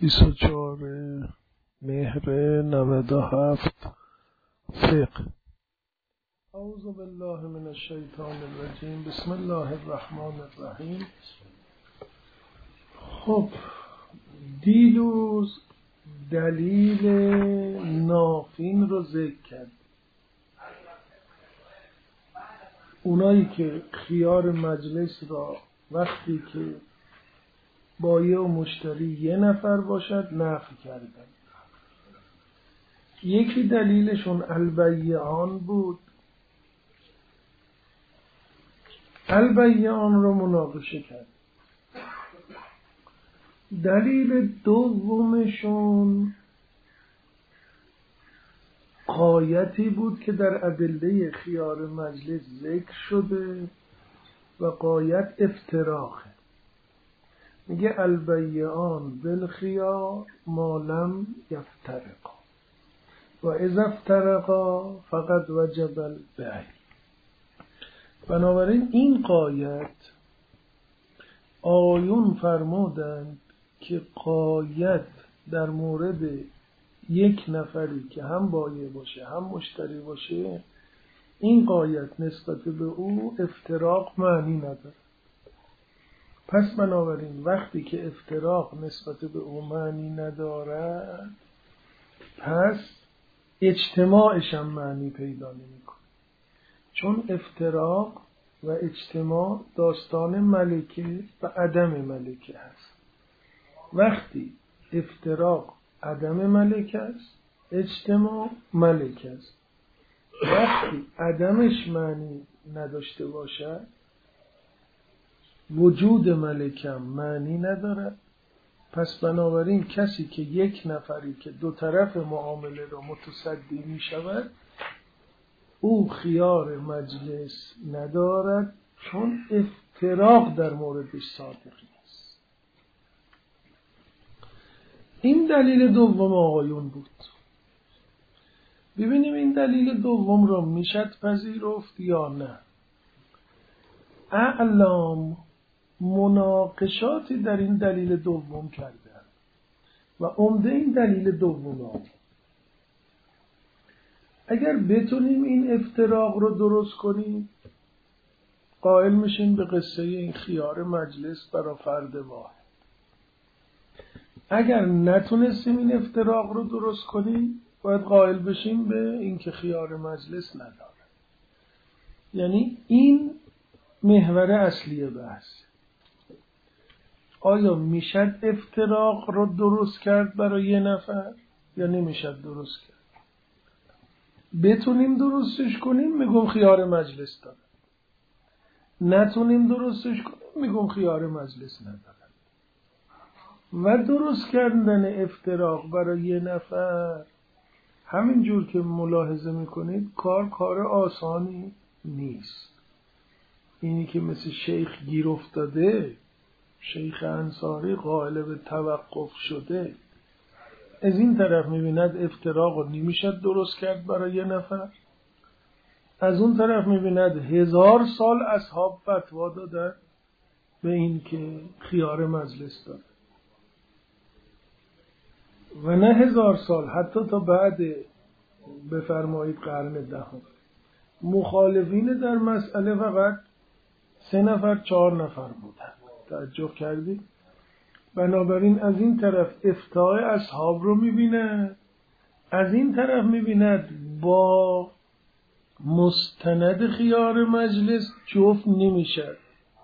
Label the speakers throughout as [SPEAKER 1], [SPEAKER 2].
[SPEAKER 1] 24 مهر 97 فقه. اعوذ بالله من الشیطان الرجیم. بسم الله الرحمن الرحیم. خب دیروز دلیل نافین رو ذکر کرد. اونایی که خیار مجلس را وقتی که بایع و مشتری یه نفر باشد نفی کردن. یکی دلیلشون البیعان بود. البیعان رو مناقشه کرد. دلیل دومشون قایتی بود که در ادله خیار مجلس ذکر شده و قایت افتراقه. میگه البیعان بالخیار ما لم یفترقا و اذا افترقا فقد وجب البیع. بنابراین این قایت آیون فرمودند که قایت در مورد یک نفری که هم بایع باشه هم مشتری باشه، این قایت نسبت به او افتراق معنی نداره. پس بنابراین وقتی که افتراق نسبت به او معنی ندارد، پس اجتماعش هم معنی پیدا نمی‌کنه. چون افتراق و اجتماع داستان ملکه و عدم ملکه هست. وقتی افتراق عدم ملکه است، اجتماع ملکه است. وقتی عدمش معنی نداشته باشد، وجود ملکم معنی نداره. پس بنابراین کسی که یک نفری که دو طرف معامله را متصدی می شود، او خیار مجلس ندارد، چون افتراق در موردش صادقی است. این دلیل دوم آقایون بود. ببینیم این دلیل دوم را میشد پذیرفت یا نه. اعلام مناقشاتی در این دلیل دوم کردن و عمده این دلیل دوم ها. اگر بتونیم این افتراق رو درست کنیم، قائل میشیم به قصه این خیار مجلس برای فرد واحد. اگر نتونستیم این افتراق رو درست کنیم، باید قائل بشیم به این که خیار مجلس نداره. یعنی این محور اصلی بحث. آیا میشد افتراق رو درست کرد برای یه نفر یا نمیشد درست کرد؟ بتونیم درستش کنیم میگم خیار مجلس داره. نتونیم درستش کنیم میگم خیار مجلس نداره. و درست کردن افتراق برای یه نفر همینجور که ملاحظه میکنید کار آسانی نیست. اینی که مثل شیخ گیر افتاده، شیخ انصاری قائل به توقف شده، از این طرف میبیند افتراق رو نمیشد درست کرد برای یه نفر، از اون طرف میبیند 1000 سال اصحاب فتوا دادن به این که خیار مجلس داره و نه 1000 سال، حتی تا بعد بفرمایید قرن 10 مخالفین در مسئله فقط 3 نفر 4 نفر بودن. تعجب کردید؟ بنابراین از این طرف افتای اصحاب رو میبیند، از این طرف میبیند با مستند خیار مجلس جفت نمیشه.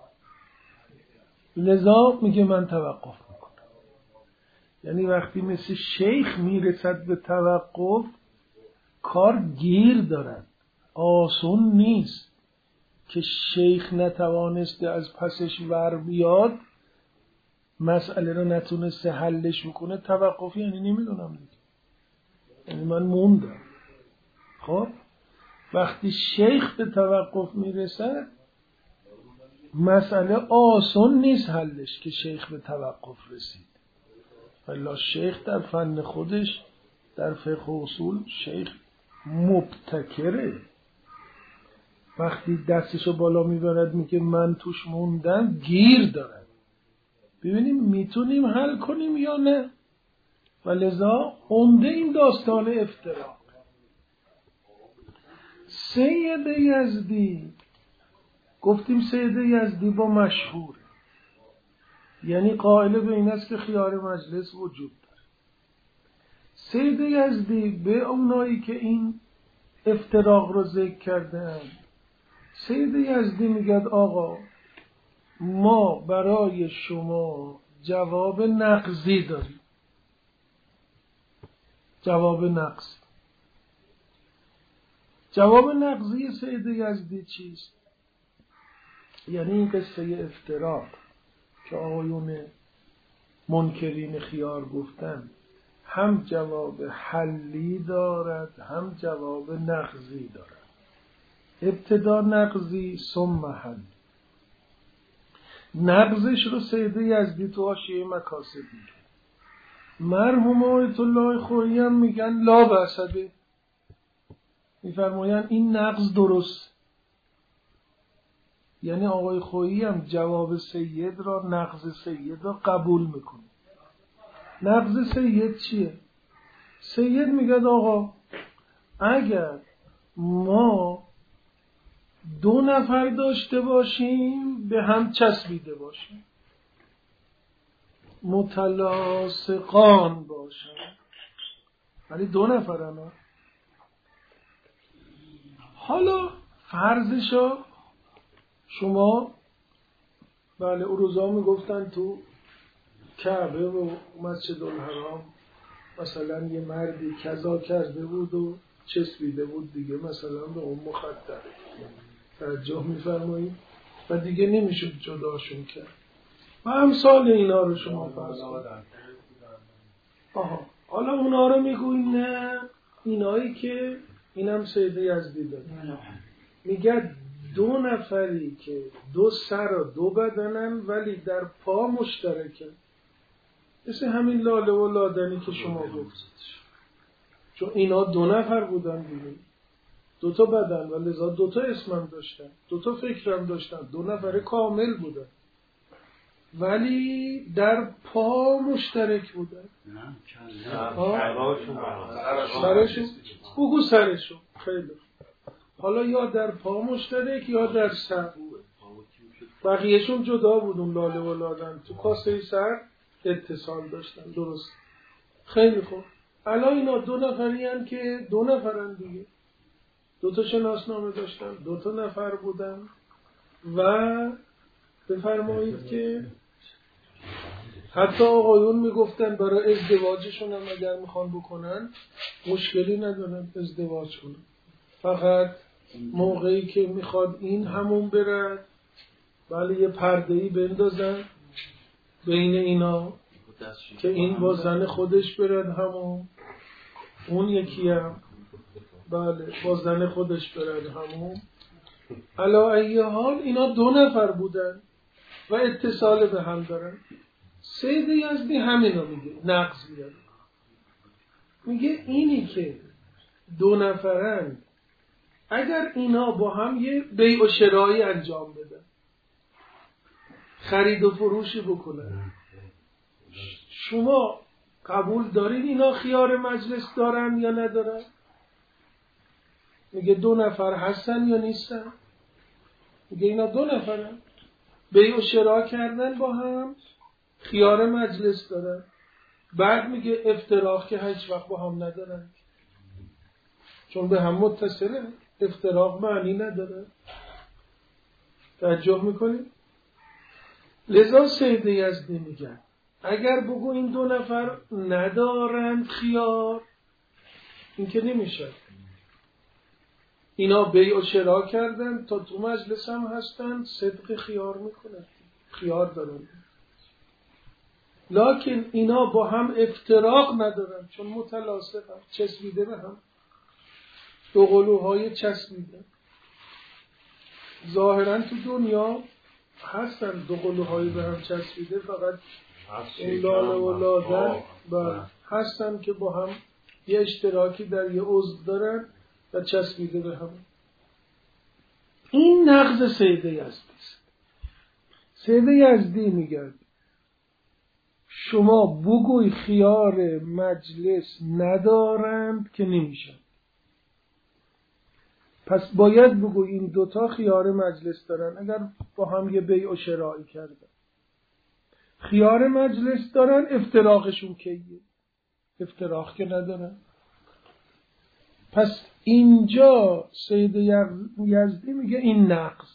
[SPEAKER 1] لذا میگه من توقف میکنم. یعنی وقتی مثل شیخ میرسد به توقف، کار گیر دارد، آسون نیست که شیخ نتوانسته از پسش ور بیاد، مسئله رو نتونسته حلش بکنه، توقف یعنی نمیدونم دیگه، یعنی من موندم. خب وقتی شیخ به توقف میرسد، مسئله آسون نیست حلش که شیخ به توقف رسید. ولی شیخ در فن خودش در فقه و اصول شیخ مبتکره. وقتی دستشو بالا میبرد میگه من توش موندم، گیر دارد. ببینیم میتونیم حل کنیم یا نه. و لذا عمده این داستان افتراق. سید یزدی گفتیم سید یزدی با مشهور، یعنی قائل به این است که خیار مجلس وجود داره. سید یزدی به اونایی که این افتراق رو ذکر کردن، سید یزدی میگه آقا ما برای شما جواب نقضی داریم. جواب نقض. جواب نقضی سید یزدی چیست؟ یعنی این قصه افتراق که آقایون منکرین خیار گفتن هم جواب حلی دارد هم جواب نقضی دارد. ابتدا نقضی ثم حلی. نقضش رو سید یزدی تو حاشیه مکاسب میگه. مرحوم آیت الله خویی هم میگن لا بأسه، میفرماین این نقض درست. یعنی آقای خویی هم جواب سید را، نقض سید را قبول میکنه. نقض سید چیه؟ سید میگه آقا اگر ما 2 نفر داشته باشیم به هم چسبیده باشیم، متلاصقان باشن، ولی 2 نفرن. حالا فرضشو شما بله او روزا میگفتن تو کعبه و مسجد الحرام مثلا یه مردی کذا کرده بود و چسبیده بود دیگه مثلا به اون مخدره، توجه میفرمایید، و دیگه نمیشد جداشون کرد و امثال اینا رو شما فرض کنید. حالا اونا رو میگوین نه، اینایی که اینم سید یزدی داره میگه 2 نفری که 2 سر و 2 بدنن ولی در پا مشترکن، مثل همین لاله و لادنی که شما گفتید، چون اینا 2 نفر بودن دیگه، 2 تا بدن و لذا 2 تا اسمم داشتن، 2 تا فکرم داشتن، 2 نفر کامل بودن ولی در پا مشترک بودن. سرشون بگو سرشون خیلی. حالا یا در پا مشترک یا در سر، بقیهشون جدا بود. اون لاله و لادن تو کاسه سر اتصال داشتن. درست، خیلی خوب. الان اینا 2 نفری هن که 2 نفرن دیگه، 2 تا شناسنامه داشتن، 2 تا نفر بودن و بفرمایید که حتی آقایون میگفتن برای ازدواجشون هم اگر میخوان بکنن مشکلی ندارن ازدواج کنن، فقط موقعی که میخواد این همون برد ولی یه پرده‌ای بندازن بین اینا که این با زن خودش برد همون، اون یکی هم بله با زن خودش برد همون. علا ای حال اینا 2 نفر بودن و اتصال به هم دارن. سید یزدی همینو میگه، نقض میاره، میگه اینی که 2 نفرن اگر اینا با هم یه بیع و شرایی انجام بدن، خرید و فروشی بکنن، شما قبول دارین اینا خیار مجلس دارن یا ندارن؟ میگه 2 نفر هستن یا نیستن؟ میگه اینا 2 نفرن، بیع و شرا کردن با هم، خیار مجلس دارن. بعد میگه افتراق که هیچ وقت با هم ندارن چون به هم متصله، افتراق معنی نداره. توجه میکنید؟ لذا سید یزدی میگن اگر بگو این 2 نفر ندارن خیار، این که نمیشه. اینا بیع و شرا کردن تا تو مجلس هم هستن، صدق خیار میکنن، خیار دارن، لکن اینا با هم افتراق ندارن چون متلاصقن، چسبیده به هم، 2 قلوهای چسبیده. ظاهرا تو دنیا هستن 2 قلوهای به هم چسبیده، فقط اون لاله و لادن هستن که با هم یه اشتراکی در یه عضو دارن و چسبیده به هم. این نقض سید یزدی است. سید یزدی میگه شما بگوی خیار مجلس ندارند که نمیشن. پس باید بگوی این دوتا خیار مجلس دارن اگر با هم یه بیع و شرائی کردن. خیار مجلس دارن، افتراقشون کیه؟ افتراق که ندارن. پس اینجا سید یزدی میگه این نقض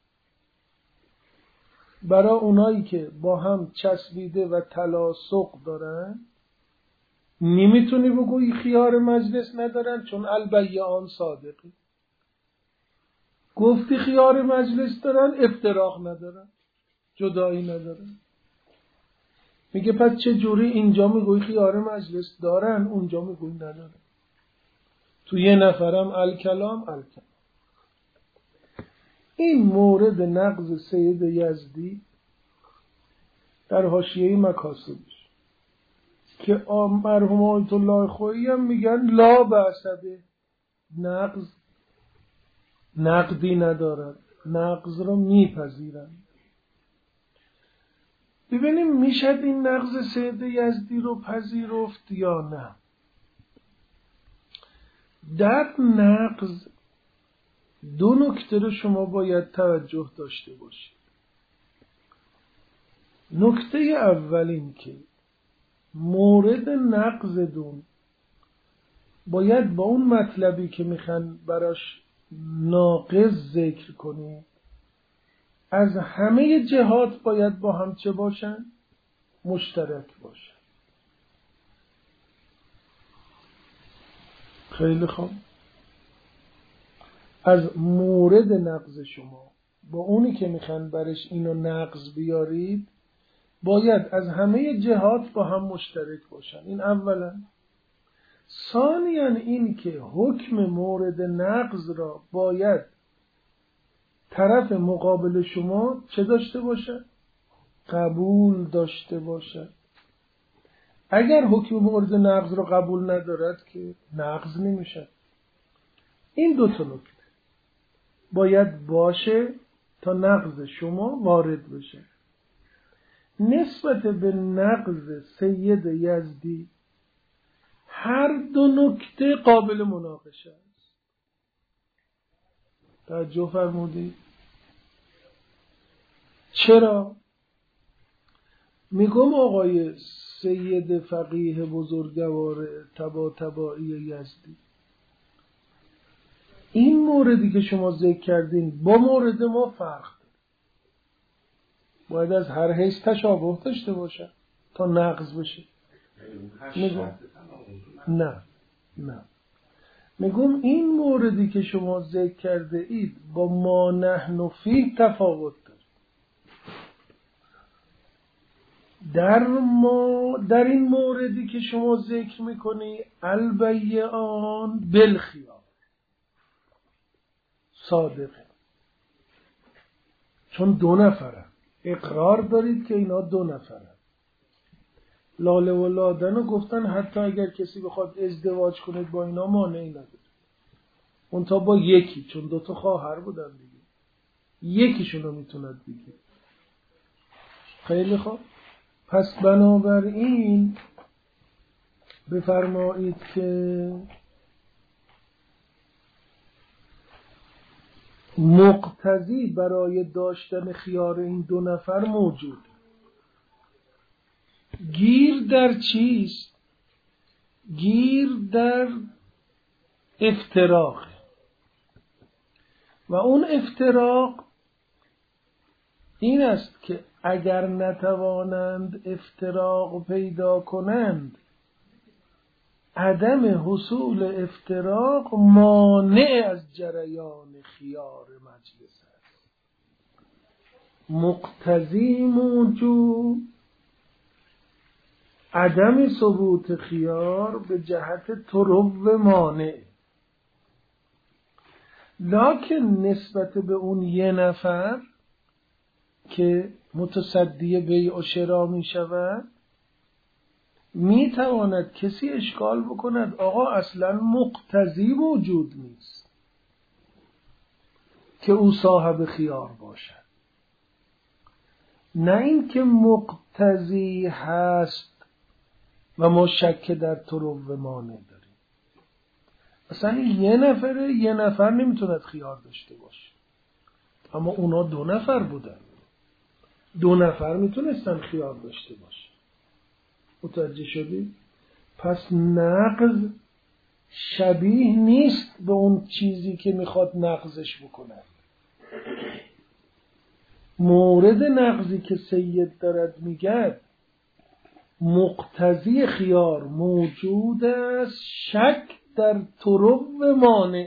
[SPEAKER 1] برای اونایی که با هم چسبیده و تلاصق دارن. نمیتونی بگوی خیار مجلس ندارن چون البیعان صادقی. گفتی خیار مجلس دارن، افتراق ندارن، جدایی ندارن. میگه پس چه جوری اینجا میگوی خیار مجلس دارن اونجا میگوی ندارن؟ تو یه نفرم الکلام. این مورد نقض سید یزدی در حاشیه مکاسبش که مرحوم آیت الله خویی هم میگن لا بأسه نقدی ندارد، نقض رو میپذیرن. ببینیم میشد این نقض سید یزدی رو پذیرفت یا نه. در نقض دو نکته رو شما باید توجه داشته باشید. نکته اول این که مورد نقض دون باید با اون مطلبی که میخوان براش ناقض ذکر کنید از همه جهات باید با هم چه باشن؟ مشترک باشن. خیلی خوب. از مورد نقض شما با اونی که میخوان برش اینو نقض بیارید باید از همه جهات با هم مشترک باشن. این اولا. ثانیاً این که حکم مورد نقض را باید طرف مقابل شما چه داشته باشه؟ قبول داشته باشه. اگر حکم مورد نقض را قبول ندارد که نقض نمیشه. این دو تا نکته باید باشه تا نقض شما وارد بشه. نسبت به نقض سید یزدی هر دو نکته قابل مناقشه است. توجه فرمودید؟ چرا؟ میگم آقای سید فقیه بزرگوار طباطبایی یزدی این موردی که شما ذکر کردین با مورد ما فرق داره. باید از هر حیث تشابه داشته باشه تا نقض بشه. نه میگم این موردی که شما ذکر کرده اید با ما نحن فیه تفاوت داره. در این موردی که شما ذکر میکنی البیعان بالخیار صادقه، چون دو نفره اقرار دارید که اینا دو نفره. لاله و لادن گفتن حتی اگر کسی بخواد ازدواج کنید با اینا مانعی نداره، اون تا با یکی، چون دوتا خواهر بودن دیگه، یکیشونو میتوند بگید. خیلی خوب. پس بنابراین بفرمایید که مقتضی برای داشتن خیار این دو نفر موجود. گیر در چیست؟ گیر در افتراق. و اون افتراق این است که اگر نتوانند افتراق پیدا کنند عدم حصول افتراق مانع از جریان خیار مجلس است. مقتضی موجود عدم ثبوت خیار به جهت طرو مانع، لکن نسبت به اون یه نفر که متصدی بیع و شرا می شود می تواند کسی اشکال بکند آقا اصلا مقتضی موجود نیست که او صاحب خیار باشد. نه این که مقتضی هست و ما شک در طرق مانع داریم. مثلا یه نفر نمیتوند خیار داشته باشه، اما اونا 2 نفر بودن، 2 نفر میتونستن خیار داشته باشه. متوجه شدید؟ پس نقض شبیه نیست به اون چیزی که میخواد نقضش بکنه. مورد نقضی که سید دارد میگه مقتضی خیار موجود است، شک در طرق مانع.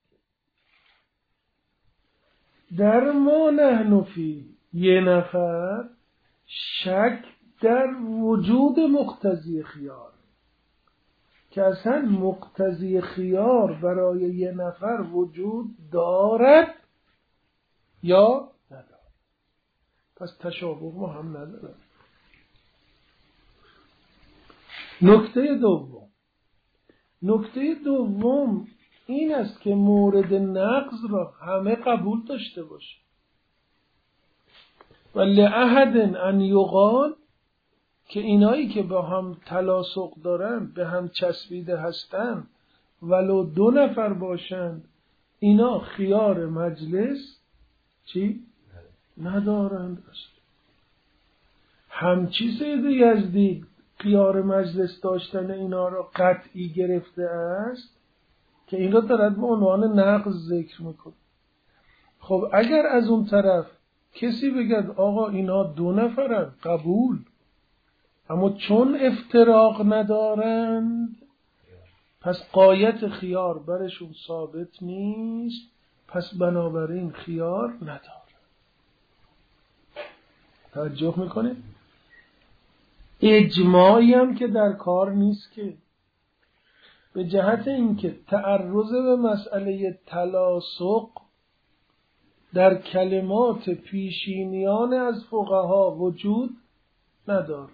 [SPEAKER 1] در ما نحن فی یه نفر شک در وجود مقتضی خیار، که اصلا مقتضی خیار برای یه نفر وجود دارد یا ندارد. پس تشابه ما هم ندارد. نکته دوم این است که مورد نقض را همه قبول داشته باشه. و لأحد ان یقال، که اینایی که با هم تلاصق دارن، به هم چسبیده هستن، ولو 2 نفر باشند، اینا خیار مجلس چی؟ ندارند. همچی سید یزدی خیار مجلس داشتن اینا را قطعی گرفته است که این را دارد به عنوان نقض ذکر میکنه. خب اگر از اون طرف کسی بگد آقا اینا 2 نفرن، قبول، اما چون افتراق ندارند پس غایت خیار برشون ثابت نیست، پس بنابراین خیار ندارند. توجه میکنه؟ اجماعی هم که در کار نیست، که به جهت اینکه تعرض به مسئله تلاصق در کلمات پیشینیان از فقها وجود ندارد.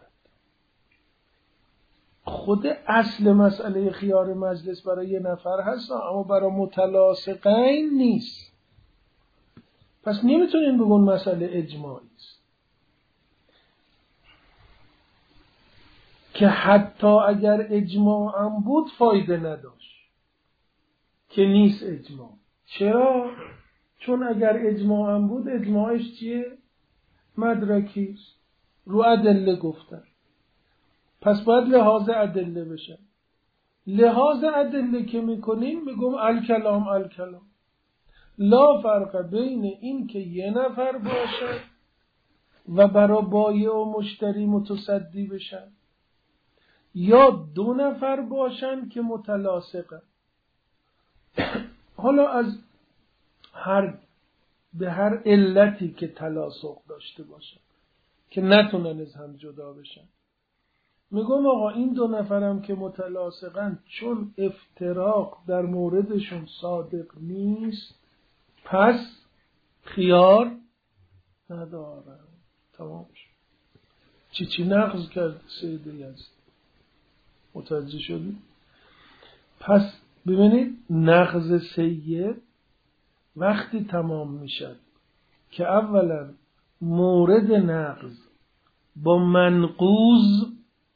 [SPEAKER 1] خود اصل مسئله خیار مجلس برای 1 نفر هست، اما برای متلاصقین نیست. پس نمیتونین بگون مسئله اجماعی است، که حتی اگر اجماع هم بود فایده نداشت، که نیست اجماع. چرا؟ چون اگر اجماع هم بود، اجماعش چیه؟ مدرکی است، رو ادله گفتن، پس باید لحاظ ادله بشه. لحاظ ادله که میکنیم میگم الکلام لا فرق بین این که 1 نفر باشه و برای بایع و مشتری متصدی بشن، یا 2 نفر باشن که متلاصقن. حالا از به هر علتی که تلاصق داشته باشن که نتونن از هم جدا بشن، میگم آقا این 2 نفرم که متلاصقن، چون افتراق در موردشون صادق نیست، پس خیار ندارن. تمام شد. چی نقض کرد سید یزدی؟ متوجه شدید؟ پس ببینید نقض سید وقتی تمام میشد که اولا مورد نقض با منقوض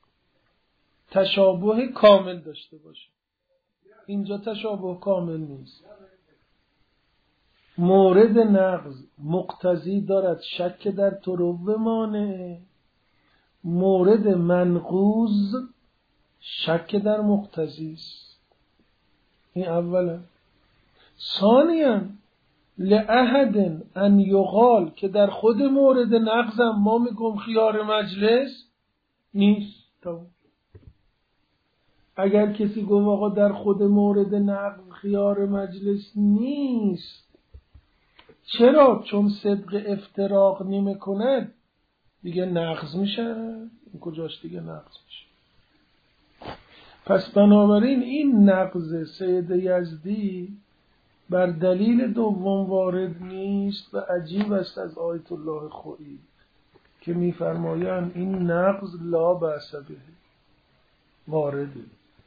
[SPEAKER 1] تشابه کامل داشته باشه. اینجا تشابه کامل نیست. مورد نقض مقتضی دارد شک در طرق مانع، مورد منقوض شک در مقتضی است. این اولا. ثانیاً لأحد ان یقال، که در خود مورد نقضم ما میگم خیار مجلس نیست. اگر کسی گفت آقا در خود مورد نقض خیار مجلس نیست، چرا؟ چون صدق افتراق نمی کند، دیگه نقض میشه. این کجاش دیگه نقض میشه؟ پس بنابراین این نقض سید یزدی بر دلیل دوم وارد نیست و عجیب است از آیت الله خویی که میفرمایند این نقض لا بأس به وارده.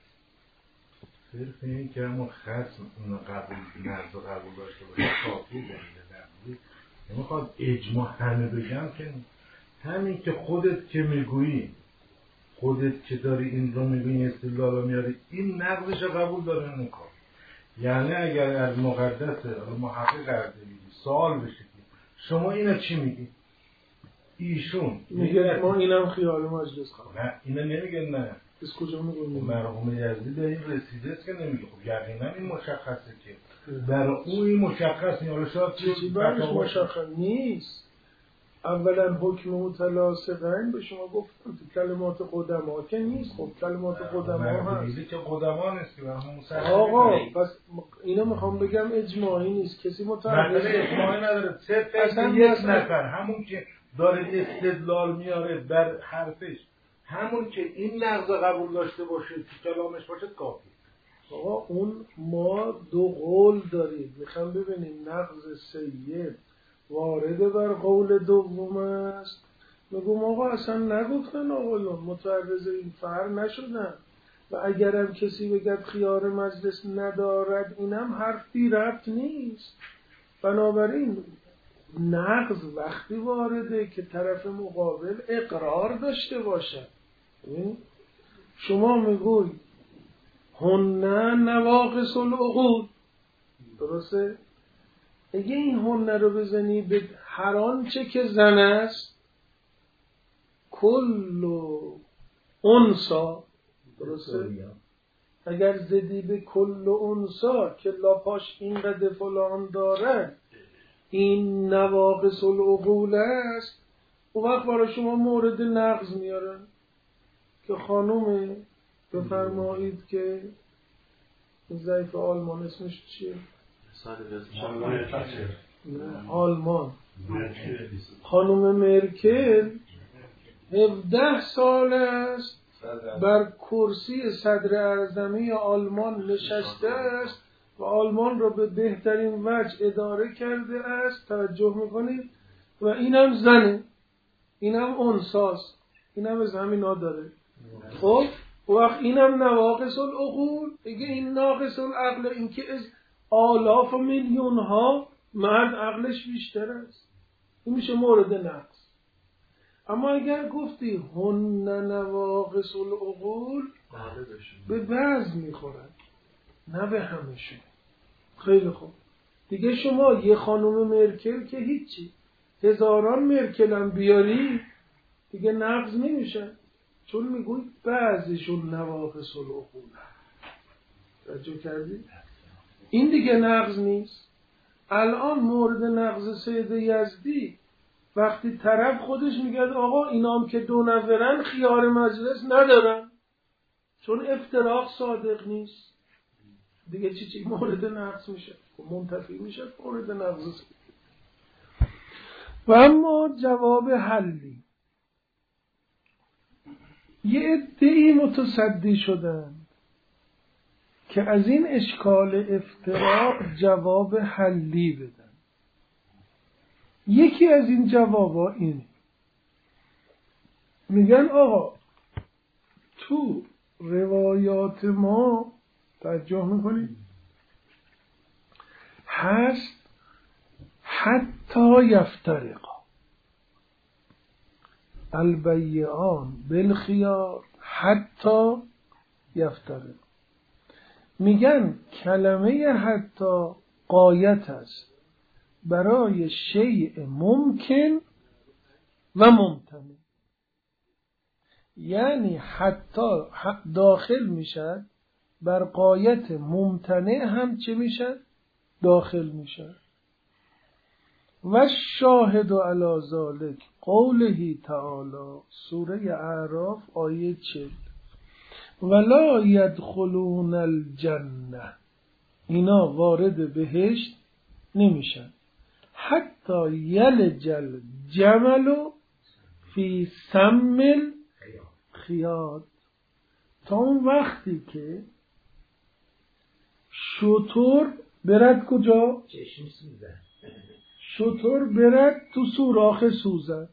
[SPEAKER 2] صرف این که همون خصم قبول نقض و قبول داشته باشه کافی دلیل نقضی. نمیخواد اجماع همه بگم که همین که خودت که میگویی، خودت که داری این رو میگویی، استدلال رو میاری، این نقضش قبول داره نکن. یعنی اگر از مقدس محقق اردبیلی سوال بشه که شما اینا چی میگی؟ ایشون
[SPEAKER 1] میگه ما اینم خیال مجلس خواهد.
[SPEAKER 2] نه اینا نمیگن. نه
[SPEAKER 1] از کجا میگن؟
[SPEAKER 2] مرحوم یزدی به این رسیده است که نمیگه. خب یقینا این مشخصه که در اون این مشخص نیست.
[SPEAKER 1] چیزی برش مشخص نیست. اولا حکم متلاصقین به شما گفتم تو کلمات قدما که نیست. خب کلمات قدما هست
[SPEAKER 2] که قدما نیست که
[SPEAKER 1] آقا پس اینا میخوام بگم اجماعی نیست. کسی متعرض
[SPEAKER 2] اجماعی نداره. صرف یک نفر همون که داره استدلال میاره بر حرفش، همون که این نقض قبول داشته باشه تو کلامش باشه کافی.
[SPEAKER 1] آقا اون ما دو قول داریم. میخوام ببینیم نقض سید وارد بر قول دوم است. میگم آقا اصلا نگفتن آقایون، متعرض این فرع نشدن و اگرم کسی بگد خیار مجلس ندارد اینم حرف بی ربط نیست. بنابراین نقض وقتی وارده که طرف مقابل اقرار داشته باشه. شما میگوی هن نواقص العقول، درسته؟ اگه این هن رو بزنی به هر آنچه که زن است، کل انسا، درسته؟ اگر زدی به کل انسا که لاپاش اینقدر فلان داره این نواقص العقول است، اون وقت برای شما مورد نقض میارن که خانومه بفرمایید که ضعیف آلمان اسمش چیه؟ آلمان خانوم مرکل 17 سال است بر کرسی صدر اعظمی آلمان نشسته است و آلمان را به بهترین وجه اداره کرده است. توجه میکنید؟ و اینم زنه، اینم انساست، اینم از همینا داره. خب وقت اینم نواقص العقول. دیگه این ناقص العقل، این که از آلاف و میلیون ها مرد عقلش بیشتر است، این میشه مورد نقص. اما اگر گفتی هن نواقص العقول به بعض میخورن نه به همشون. خیلی خوب دیگه شما یه خانوم مرکل که هیچی، هزاران مرکل هم بیاری دیگه نقض نمیشه، چون میگوی بعضیشون نواقص العقول. توجه کردی؟ این دیگه نقض نیست. الان مورد نقض سید یزدی وقتی طرف خودش میگه آقا اینام که دو نفرن خیار مجلس ندارن چون افتراق صادق نیست، دیگه چی مورد نقض میشه؟ منتفی میشه مورد نقض. و اما جواب حلی، یه عده‌ای متصدی شدن که از این اشکال افتراق جواب حلی بدن. یکی از این جوابا اینه، میگن آقا تو روایات ما توجه میکنید هست حتی یفترقا البیعان بالخیار حتی یفترقا. میگن کلمه حتی غایت است برای شیء ممکن و ممتنع، یعنی حتی داخل میشد بر غایت ممتنع هم چه میشد؟ داخل میشد. و شاهد علی ذلک قوله تعالی سوره اعراف آیه 40 ولا یدخلون الجنه، اینا وارد بهشت نمیشن حتی یلج الجمل فی سم الخیاط، تا اون وقتی که شتر برد کجا؟
[SPEAKER 3] چشم سوزن.
[SPEAKER 1] شتر برد تو سوراخ سوزن.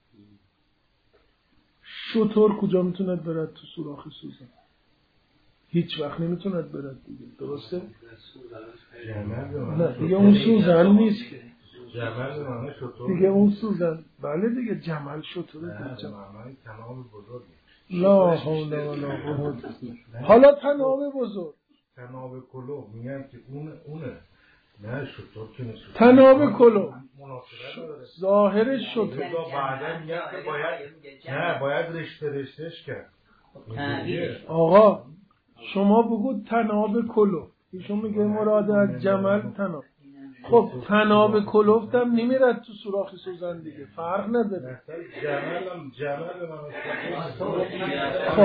[SPEAKER 1] شتر کجا میتوند برد تو سوراخ سوزن؟ هیچ وقت نمیتوند برد دیگه، درسته؟ نه دیگه اون سوزن نیست که
[SPEAKER 2] جمل معنی شطور
[SPEAKER 1] دیگه اون سوزن. بله دیگه جمل شطوره
[SPEAKER 2] نه
[SPEAKER 1] دیگه.
[SPEAKER 2] معنی تناب بزرگی.
[SPEAKER 1] لا حول ولا قوة. حالا تناب بزرگ،
[SPEAKER 2] تناب کلوف میگن که اونه. نه شطور که نیست.
[SPEAKER 1] تناب کلوف
[SPEAKER 2] مناسبت نداره.
[SPEAKER 1] ظاهرش شطور.
[SPEAKER 2] بعدا میگن که باید رشتهش کرد.
[SPEAKER 1] آقا شما بگو تناب کلوف، ایشون میگه مراد از جمل تناب. خب تناب کلوف هم نمیرد تو سوراخ سوزن دیگه، فرق نداره.
[SPEAKER 2] جمل
[SPEAKER 1] خب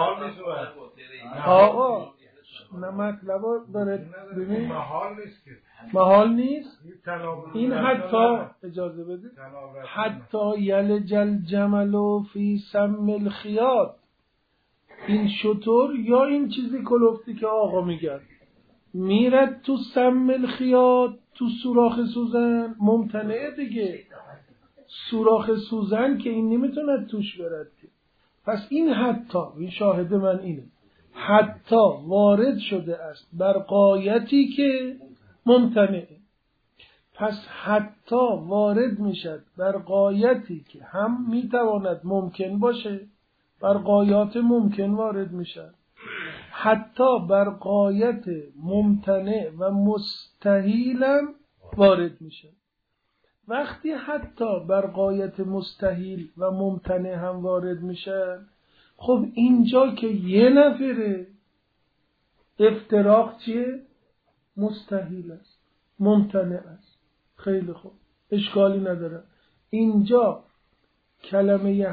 [SPEAKER 1] آقا نه مطلب داره ببین محال نیست. این حتی اجازه بده حتی یلج الجمل فی سم الخیاط، این شطور یا این چیزی کلوفتی که آقا میگن میرد تو سم الخیاط، تو سوراخ سوزن. ممتنعه دیگه، سوراخ سوزن که این نمیتونه توش برد که. پس این حتی، این شاهد من اینه، حتی وارد شده است بر غایتی که ممتنعه. پس حتی وارد میشد بر غایتی که هم میتواند ممکن باشه، بر غایات ممکن وارد میشد، حتی بر غایت ممتنع و مستحیلم وارد میشه. وقتی حتی بر غایت مستحیل و ممتنع هم وارد میشه، خب اینجا که یه نفره افتراق چیه؟ مستحیل است، ممتنع است. خیلی خوب، اشکالی نداره. اینجا کلمه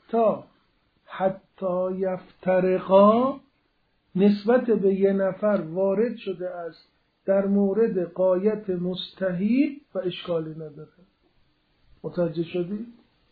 [SPEAKER 1] حتی یفترقا نسبت به یه نفر وارد شده است در مورد غایت مستحیل و اشکالی نداره. متوجه شدی؟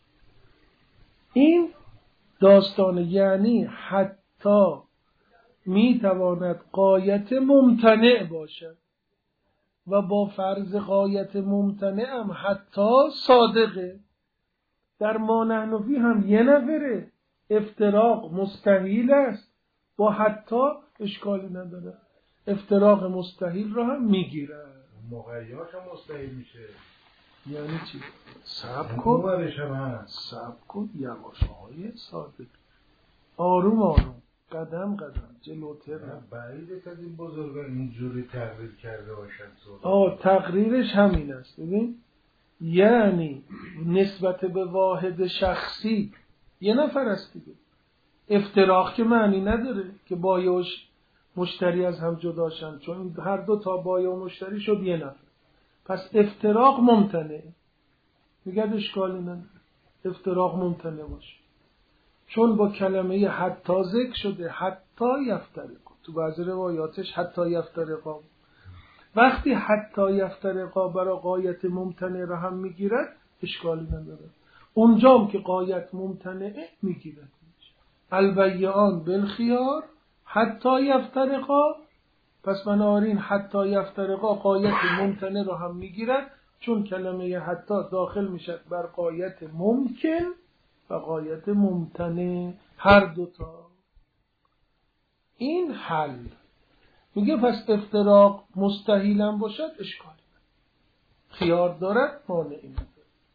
[SPEAKER 1] این داستان یعنی حتی میتواند غایت ممتنع باشد و با فرض غایت ممتنع هم حتی صادقه. در ما نحن فیه هم یه نفره افتراق مستحیل است، با حتی اشکالی نداره، افتراق مستحیل را هم میگیره.
[SPEAKER 2] مغیاش هم مستحیل میشه.
[SPEAKER 1] یعنی چی؟ صبر کن یواش آقای صادق، آروم قدم جلوتر.
[SPEAKER 2] بعیده از این بزرگان اینجوری تقریر کرده باشن.
[SPEAKER 1] تقریرش همین است. ببین یعنی نسبت به واحد شخصی یه نفر است دیگه. افتراق که معنی نداره که بایع و مشتری از هم جداشن، چون هر دو تا بایع و مشتری شد یه نفر. پس افتراق ممتنه، میگه اشکالی نداره افتراق ممتنه باشه، چون با کلمه حتی ذکر شده. حتی یفترقا تو بعضی روایاتش حتی یفترقا. وقتی حتی یفترقا برای غایت ممتنع را هم میگیرد اشکالی نداره. اونجام که غایت ممتنعه میگیرد. البیعان بالخیار حتی یفترقا. پس بنابراین حتی یفترقا غایت ممتنع را هم میگیرد، چون کلمه حتی داخل میشد بر غایت ممکن و غایت ممتنع هر دوتا. این حل میگه پس افتراق مستحیلم باشد اشکالی نداره، خیار دارد مانعی نداره.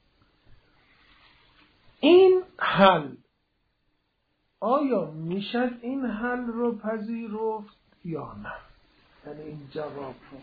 [SPEAKER 1] این حل آیا میشد این حل رو پذیرفت یا نه؟ یعنی این جواب رو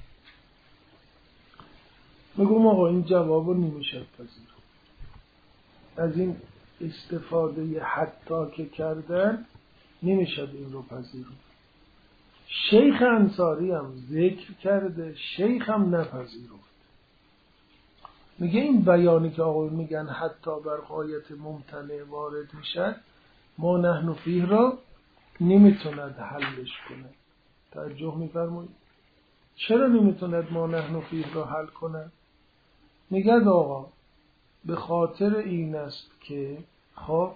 [SPEAKER 1] بگم آقا این جواب رو نمیشد پذیرفت. از این استفاده حتی که کردن نمیشد این رو پذیرفت. شیخ انصاری هم ذکر کرده، شیخ هم نپذیرفت. میگه این بیانی که آقای میگن حتی بر غایت ممتنع وارد میشد، ما نحن فیه را نمیتوند حلش کنه. توجه میفرمایید؟ چرا نمیتوند ما نحن فیه را حل کنه؟ میگه آقا به خاطر این است که خب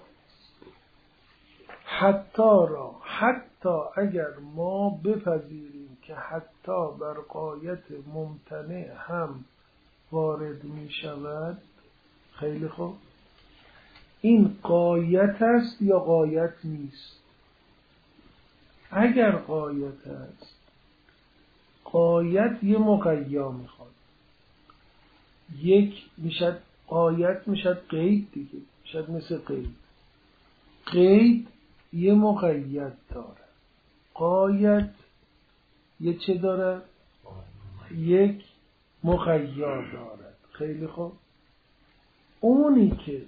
[SPEAKER 1] حتی اگر ما بپذیریم که حتی بر غایت ممتنع هم وارد می شود، خیلی خوب، این غایت است یا غایت نیست؟ اگر غایت است، غایت یه مقیا میخواد. یک میشد قایت، میشد قید دیگه، میشد مثل قید. قید یه مقید داره، قایت یه چه داره؟ یک مقیا دارد. خیلی خوب. اونی که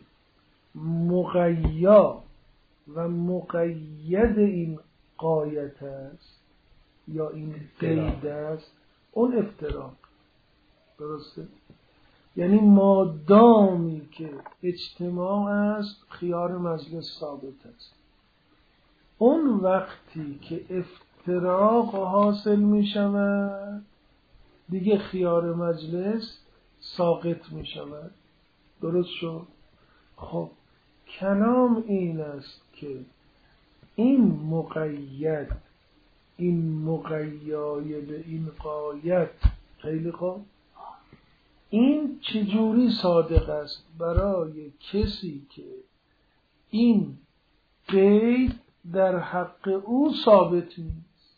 [SPEAKER 1] مقیا و مقید این قایت است یا این قید است، اون افتراق. درسته؟ یعنی مادامی که اجتماع است خیار مجلس ثابت است. اون وقتی که افتراق حاصل می شود دیگه خیار مجلس ساقط می شود. درست شد؟ خب کلام این است که این مقید، این مقیای به این قایت، خیلی خوب، این چجوری صادق است برای کسی که این قید در حق او ثابت نیست.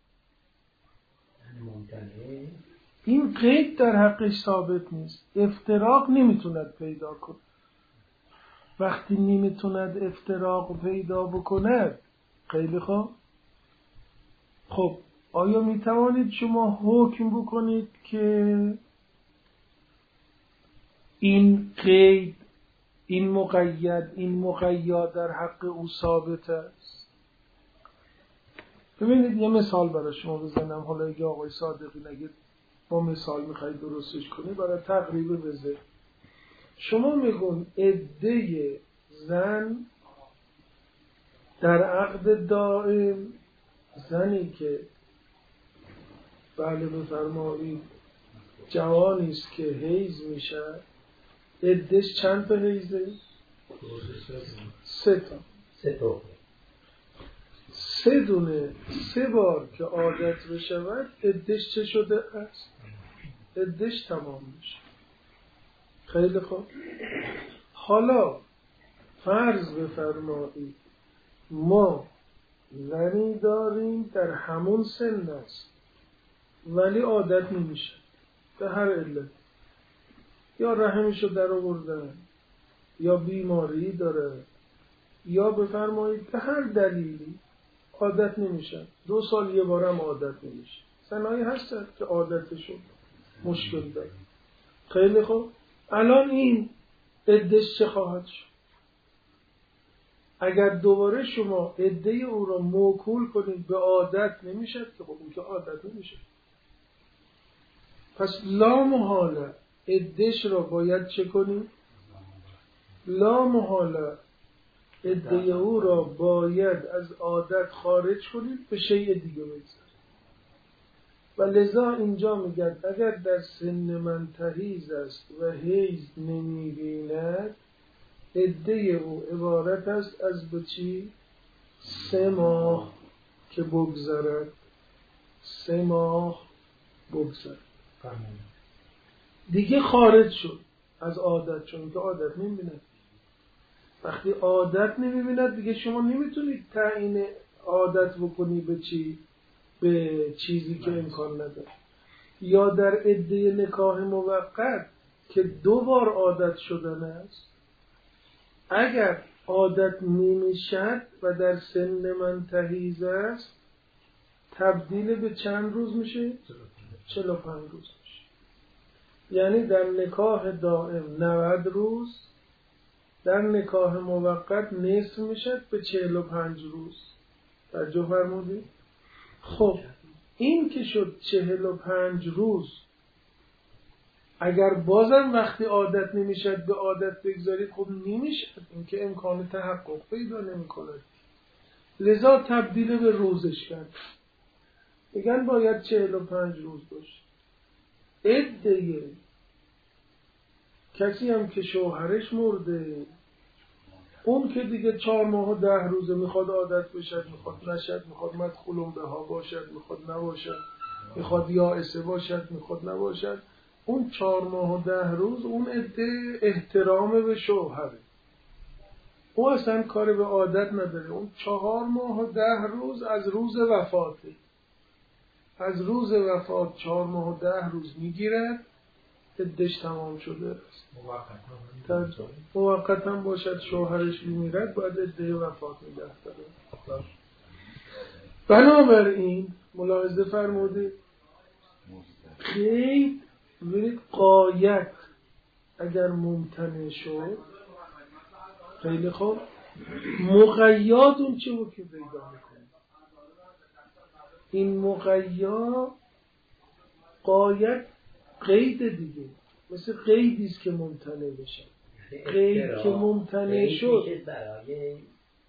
[SPEAKER 1] این قید در حقش ثابت نیست، افتراق نمیتوند پیدا کند. وقتی نمیتوند افتراق پیدا بکند، خیلی خوب، خب آیا میتوانید شما حکم بکنید که این قید، این مقید، این مقیا در حق او ثابت است؟ ببینید یه مثال برای شما بزنم، حالا اگه آقای صادقی نگید با مثال میخواید درستش کنی برای تقریب بزه. شما میگون عده زن در عقد دائم، زنی که بله بفرمایید جوانی است که حیض میشه، عدهش چند تا حیضه؟ 3 تا. 3 دونه 3 بار که عادت بشود عدهش چه شده است؟ عدهش تمام میشه. خیلی خوب. حالا فرض بفرمایید ما زنی داریم در همون سن است ولی عادت نمیشه به هر علت، یا رحمشو در آوردن، یا بیماری داره، یا بفرمایید به هر دلیلی عادت نمیشه، 2 سال یه بارم عادت نمیشه. زنایی هستن که عادتشون مشکل داره. خیلی خوب. الان این عدهش چه خواهد شد؟ اگر دوباره شما عده او را موکول کنید به عادت نمیشه که خب اون که عادت نمیشه، پس لا محاله عدهش را باید چه کنید؟ لا محاله عده او را باید از عادت خارج کنید، به شیء دیگه بگذارید. و لذا اینجا میگن اگر در سن منتهیز است و حیض نمیبیند، عده او عبارت است از به چی؟ 3 ماه که بگذرد. 3 ماه بگذرد دیگه خارج شد از عادت، چون که عادت نمیبیند. وقتی عادت نمیبیند دیگه شما نمیتونید تعیین عادت بکنی به چی؟ به چیزی که امکان نداره. یا در عده نکاح موقت که 2 بار عادت شدن است، اگر عادت نمیشد و در سن منتهیز است تبدیل به چند روز میشه؟ 45 روز میشه. یعنی در نکاح دائم 90 روز، در نکاح موقت نصف میشه به 45 روز. توجه فرمودید؟ خب این که شد 45 روز، اگر بازم وقتی عادت نمیشد به عادت بگذارید، خب نمیشد، این که امکان تحقق پیدا نمی‌کند. لذا تبدیل به روزش کرد. میگن باید 45 روز باشه. عده کسی هم که شوهرش مرده، اون که دیگه 4 ماه و 10 روزه، میخواد عادت بشد، میخواد نشد، میخواد مدخولون بها باشد، میخواد نباشد، میخواد یائسه باشد، میخواد نباشد، اون 4 ماه و 10 روز اون عده احترام به شوهره، او اصلا کار به عادت نداره. اون 4 ماه و 10 روز از روز وفاته، از روز وفات 4 ماه و 10 روز میگیرد عدش تمام شده است. موقتا باشد شوهرش میمیرد باید عده وفات نگه داره. بنابراین ملاحظه فرمودید قید برید قایت اگر ممتنع شد خیلی خوب مقید اون چه حکم پیدا میکنه. این مقید قایت قید دیگه مثل قیدیست که ممتنع بشه. قید که ممتنع شد
[SPEAKER 3] برای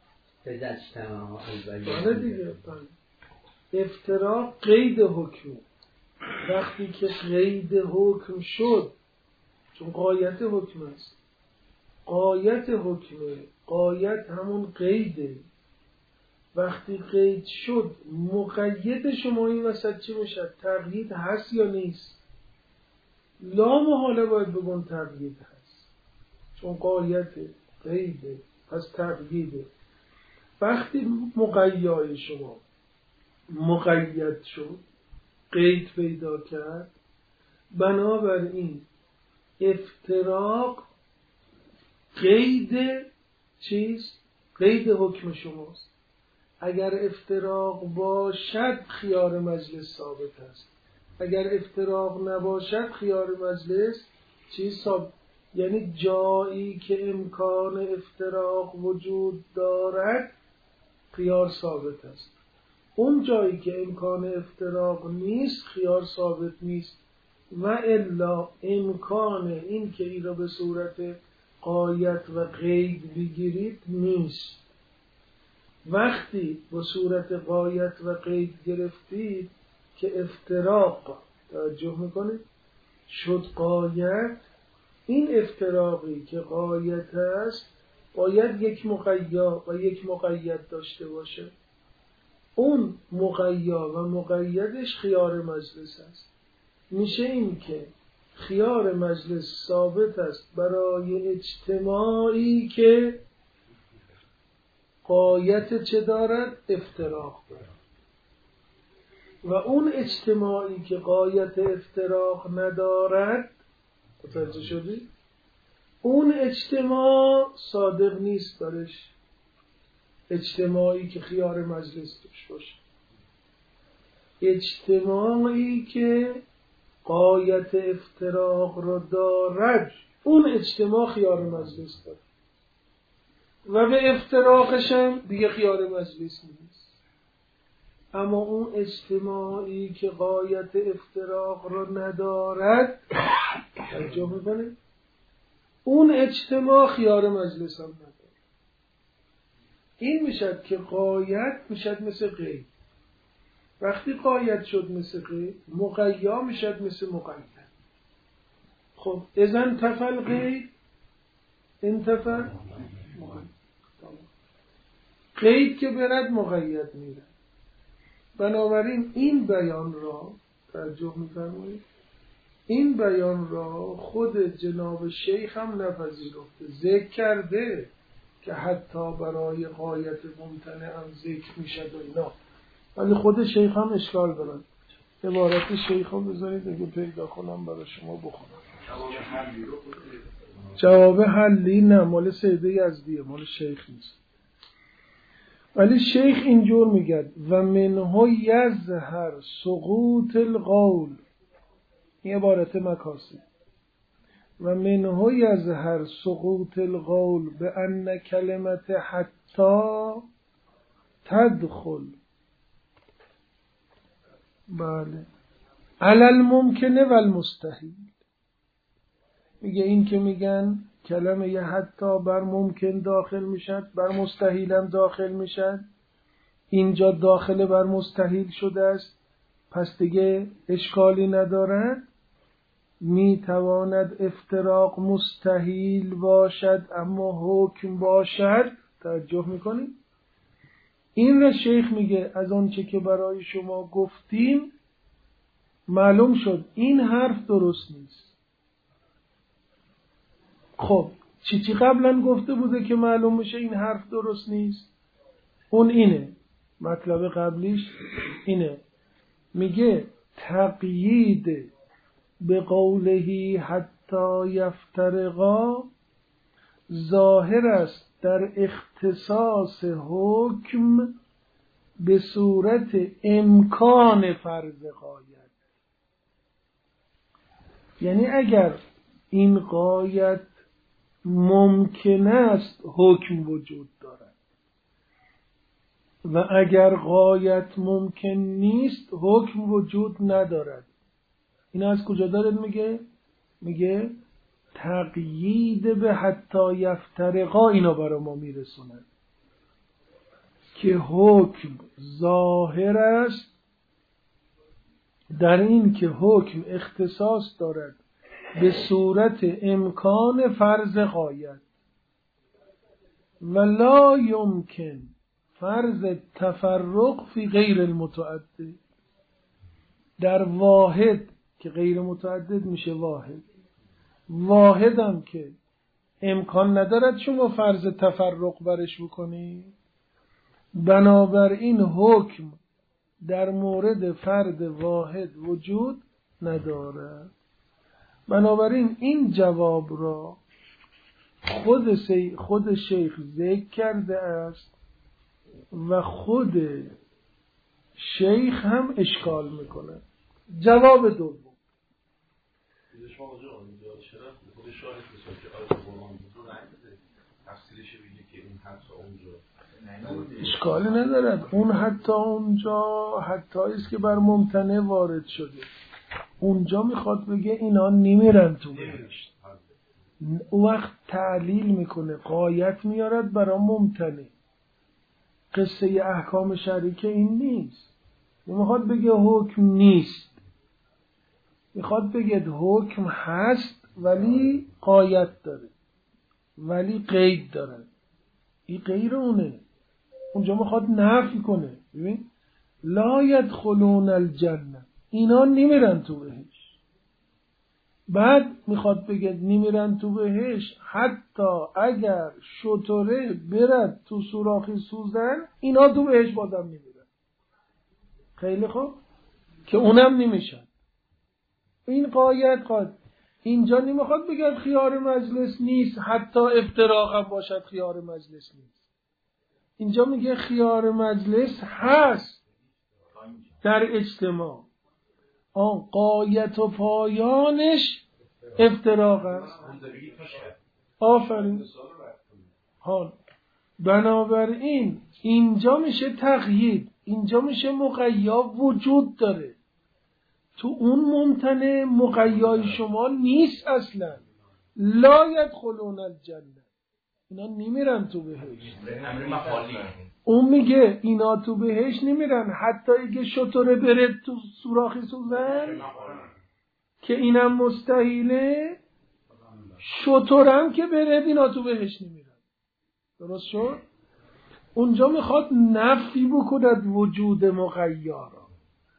[SPEAKER 1] بله دیگه افتراق قید حکم. وقتی که قید حکم شد چون قایت حکم است، قایت حکمه، قایت همون قیده. وقتی قید شد مقید شما این وسط چی میشه؟ تقیید هست یا نیست؟ لا محاله باید بگن تقیید هست چون قایت قیده پس تقییده. وقتی مقید شما مقید شد قید پیدا کرد بنابراین افتراق قید چیز؟ قید حکم شماست. اگر افتراق باشد خیار مجلس ثابت است، اگر افتراق نباشد خیار مجلس چیز ثابت، یعنی جایی که امکان افتراق وجود دارد خیار ثابت است. اون جایی که امکان افتراق نیست خیار ثابت نیست. و الا امکان این که این را به صورت قایت و قید بگیرید نیست. وقتی به صورت قایت و قید گرفتید که افتراق توجه میکنید شد قایت، این افتراقی که قایت است باید یک مقید و یک مقید داشته باشه. اون مقید و مقیدش خیار مجلس است. میشه این که خیار مجلس ثابت است برای اجتماعی که قایت چه دارد؟ افتراق دارد. و اون اجتماعی که قایت افتراق ندارد متوجه شدی؟ اون اجتماع صادق نیست برش. اجتماعی که خیار مجلس توش باشه، اجتماعی که قایت افتراق رو دارد اون اجتماع خیار مجلس داره و به افتراقش هم دیگه خیار مجلس نیست. اما اون اجتماعی که قایت افتراق رو ندارد توجه میکنه اون اجتماع خیار مجلس هم نداره. این میشد که قایت میشد مثل قید. وقتی قایت شد مثل قید مقید میشد مثل مقید. خب اذن تفل قید انتفل مقید. قید که برد مقید میره. بنابراین این بیان را توجه میفرمایید این بیان را خود جناب شیخ هم نپذیرفته. ذکر کرده که حتی برای قایت ممتنع هم ذکر میشد و اینا، ولی خود شیخ هم اشکال دارن. عبارت شیخ هم بذارید اگه پیدا کنم برای شما بخونم. جواب حلی نه مال سیده یزدیه مال شیخ نیست. ولی شیخ اینجور میگه و منه یظهر سقوط القول، این عبارت مکاسی، و منه یظهر سقوط القول به ان کلمت حتی تدخل بله علی الممکن و المستحیل. میگه این که میگن کلمه یه حتی بر ممکن داخل میشد بر مستحیل هم داخل میشد، اینجا داخل بر مستحیل شده است پس دیگه اشکالی ندارد. میتواند افتراق مستحیل باشد اما حکم باشد. توجه میکنید این را شیخ میگه از آنچه که برای شما گفتیم معلوم شد این حرف درست نیست. خب چی قبلا گفته بوده که معلوم میشه این حرف درست نیست؟ اون اینه مطلب قبلیش اینه، میگه تقیید به قوله حتی یفترقا ظاهر است در اختصاص حکم به صورت امکان فرض غایت. یعنی اگر این غایت ممکن است حکم وجود دارد و اگر غایت ممکن نیست حکم وجود ندارد. این از کجا دارد میگه تقیید به حتی یفترقا اینا برای ما میرسوند که حکم ظاهر است در این که حکم اختصاص دارد به صورت امکان فرض غایت و لا یمکن فرض تفرق فی غیر المتعدد. در واحد که غیر متعدد میشه واحدم که امکان ندارد شما فرض تفرق برش بکنی، بنابراین حکم در مورد فرد واحد وجود ندارد. بنابراین این جواب را خود شیخ ذکر کرده است و خود شیخ هم اشکال میکنه. جواب دوم اشکالی ندارد. اون حتی اونجا حتی است که بر ممتنع وارد شده. اونجا میخواد بگه اینا نمیرن تو بهشت. او وقت تعلیل میکنه، غایت میارد برای ممتنع. قصه احکام شریعه این نیست. میخواد بگه حکم نیست، میخواد بگه حکم هست ولی غایت داره، ولی قید داره. این غیر اونه. اونجا میخواد نفی کنه. ببین لا یدخلون الجنه، اینا نمیرن تو بهشت. بعد میخواد بگه نمیرن تو بهشت حتی اگر شتره برد تو سوراخی سوزن اینا تو بهشت بازم نمیرن. خیلی خوب که اونم نمیشن. این قایت اینجا نمیخواد بگه خیار مجلس نیست حتی افتراق هم باشد خیار مجلس نیست. اینجا میگه خیار مجلس هست در اجتماع. قایت و پایانش افتراق است. آفرین. حال بنابراین اینجا میشه تقیید، اینجا میشه مقیا وجود داره. تو اون ممتنع مقیای شما نیست اصلا. لا یدخلون الجنه، اینا نمیرن تو بهشت. اون میگه اینا تو بهشت نمیرن حتی اگه شتره بره تو سوراخی سوزن که اینم مستحیله. شترم که بره اینا تو بهشت نمیرن. درست شد؟ اونجا میخواد نفی بکند وجود مقیا را،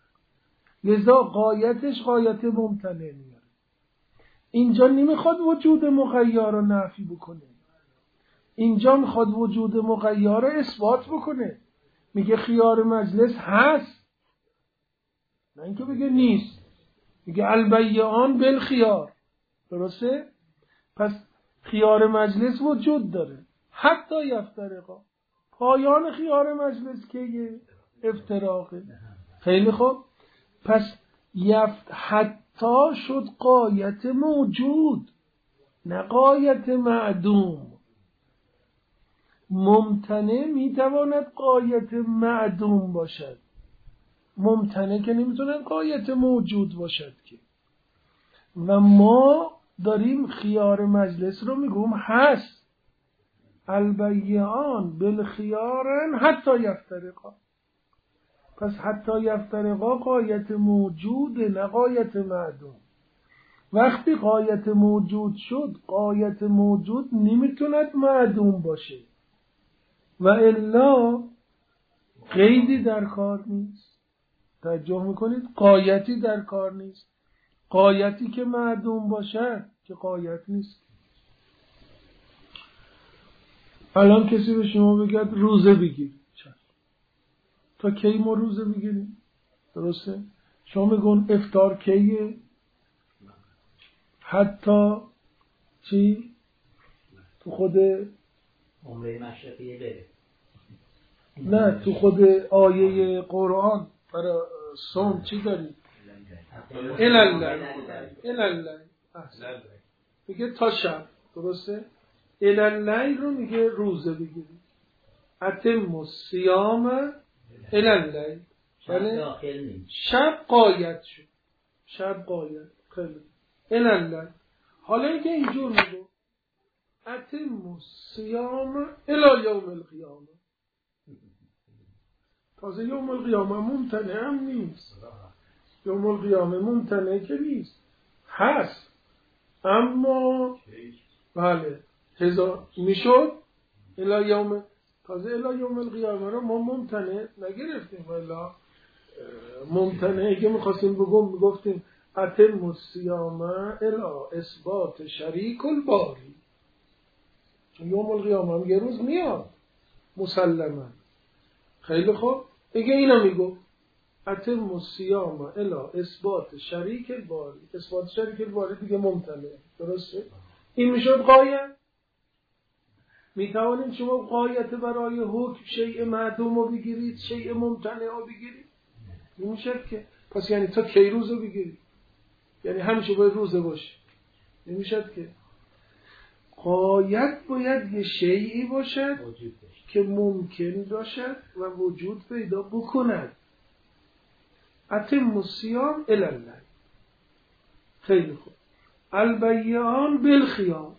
[SPEAKER 1] لذا غایتش غایت ممتنع میاره. اینجا نمیخواد وجود مقیا را نفی بکنه، اینجا میخواد وجود مقیا را اثبات بکنه. میگه خیار مجلس هست، نه اینکه بگه نیست. میگه البیعان بالخیار. درسته؟ پس خیار مجلس وجود داره حتی یفترقا. پایان خیار مجلس که افتراقه. خیلی خوب. پس حتی شد غایت موجود نه غایت معدوم. ممتنع میتواند غایت معدوم باشد، ممتنع که نمیتواند غایت موجود باشد که. و ما داریم خیار مجلس رو میگم هست. البیعان بالخیارن حتی یفترقا. پس حتی یفترقا غایت موجود نه غایت معدوم. وقتی غایت موجود شد، غایت موجود نمیتوند معدوم باشه و الا قیدی در کار نیست. توجه میکنید؟ غایتی در کار نیست. غایتی که معدوم باشد که غایت نیست. الان کسی به شما بگد روزه بگیر، تا کی ما روزه میگیریم؟ درسته؟ شما میگون افطار کیه؟ حتی چی؟ تو خود
[SPEAKER 3] عمره مشرقیه بره.
[SPEAKER 1] نه تو خود آیه قرآن برای صوم چی داریم؟ الالله میگه تا شب، درسته؟ الالله رو میگه روزه بگیرید. اتم الصیام الالله، یعنی شب قایت شد، شب قایت. خیلی الالله. حالا اینکه اینجور میگه اتم الصیام الی یوم القیامه، تازه یوم القیامه ممتنع هم نیست. یوم القیامه ممتنع که نیست، هست، اما بله هزار میشد الی یوم، تازه الی یوم القیامه رو ما ممتنع نگرفتیم. الا ممتنعی که میخواستیم میگفتیم اتم الصیام الی اثبات شریک الباری، چون یوم القیامه هم یه روز میاد مسلما. خیلی خوب دیگه اینا میگو اتم الصیام الی اثبات شریک الباری، اثبات شریک الباری دیگه ممتنع، درسته؟ این میشد غایت. میتوانید شما غایت برای حکم شیء معدوم رو بگیرید، شیء ممتنع رو بگیرید؟ نمیشه که. پس یعنی تا کی روزه بگیرید؟ یعنی همیشه باید روزه باشه؟ نمیشه که. غایت باید یه شیئی باشد که ممکن باشد و وجود پیدا بکند. اتم الصیام الی الله. خیلی خوب. البیعان بالخیار،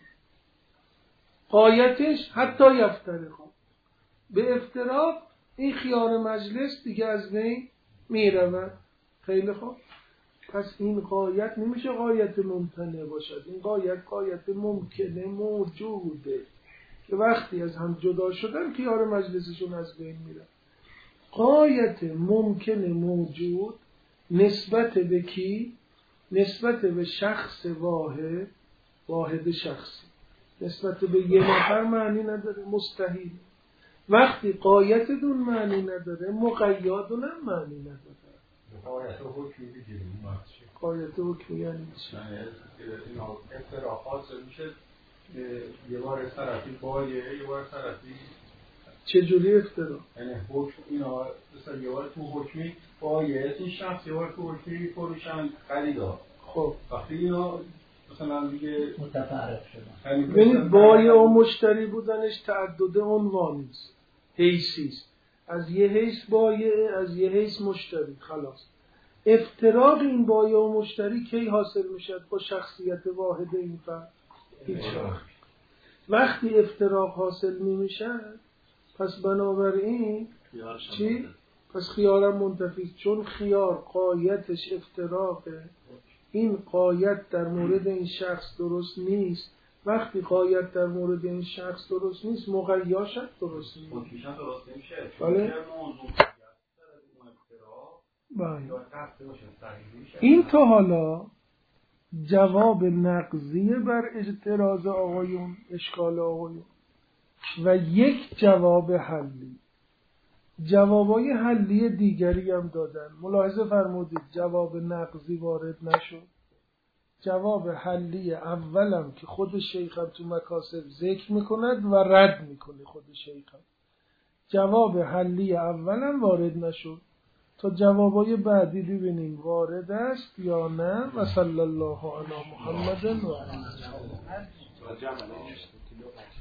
[SPEAKER 1] غایتش حتی یفترقا، به افتراق این خیار مجلس دیگه از بین میرود. خیلی خوب. پس این غایت نمیشه غایت ممتنع باشد، این غایت ممکنه موجوده که وقتی از هم جدا شدن خیار مجلسشون از بین میره. غایت ممکنه موجود نسبت به کی؟ نسبت به شخص واحد شخصی، نسبت به یه نفر معنی نداره، مستحیل. وقتی غایت دون معنی نداره، مقیدون هم معنی نداره.
[SPEAKER 4] غایت حکمی بگیریم
[SPEAKER 1] غایت حکمی یعنی چی؟
[SPEAKER 4] این افتراق حاصل میشه یه بار طرفی بایه، یه بار طرفی
[SPEAKER 1] چجوری افتراق؟
[SPEAKER 4] یعنی حکم اینا مثلا یه بار تو حکمی بایه این شخص، یه بار تو حکمی فروشن خریدار. خب وقتی اینا مثلا دیگه
[SPEAKER 3] متفرق شدن،
[SPEAKER 1] ببینید بایع و مشتری بودنش تعدد عنوان است، حیثی است. از یه حیث بایع، از یه حیث مشتری. خلاص افتراق این بایع و مشتری کی حاصل میشد؟ با شخصیت واحد این فرد. هیچ وقت. وقتی افتراق حاصل نمیشد، پس بنابراین چی؟ پس خیارم منتفی، چون خیار غایتش افتراقه. این غایت در مورد این شخص درست نیست. وقتی غایت در مورد این شخص درست نیست، مقیاشت درست نیست.
[SPEAKER 4] حکمیشن درست نمیشه.
[SPEAKER 1] بله؟ این تا حالا جواب نقضیه بر اعتراض آقایون، اشکال آقایون، و یک جواب حلی. جوابای حلی دیگری هم دادن. ملاحظه فرمودید جواب نقضی وارد نشد. جواب حلی اولم که خود شیخم تو مکاسب ذکر میکند و رد میکنه خود شیخم. جواب حلی اولم وارد نشد. تا جوابای بعدی ببینیم وارد است یا نه. و صلی الله علی محمد و علی